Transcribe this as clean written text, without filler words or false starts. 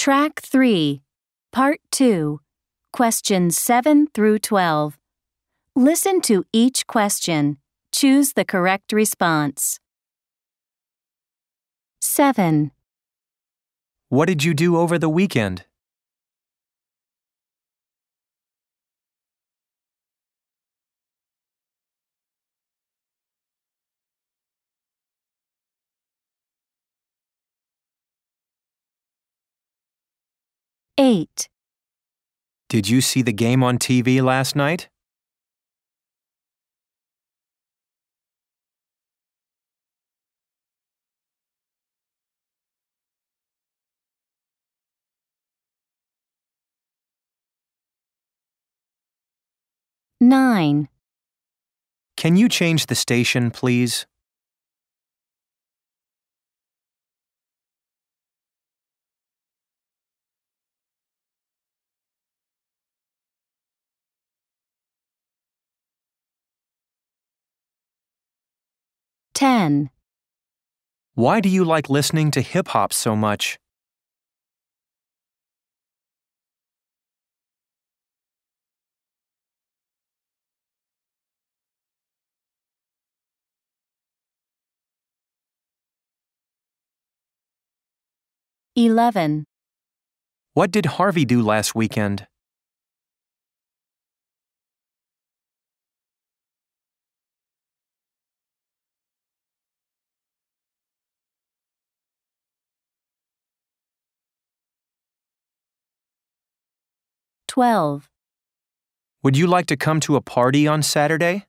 Track 3, Part 2, Questions 7 through 12. Listen to each question. Choose the correct response. 7. What did you do over the weekend? Eight. Did you see the game on TV last night? 9. Can you change the station, please? 10. Why do you like listening to hip-hop so much? 11. What did Harvey do last weekend? 12. Would you like to come to a party on Saturday?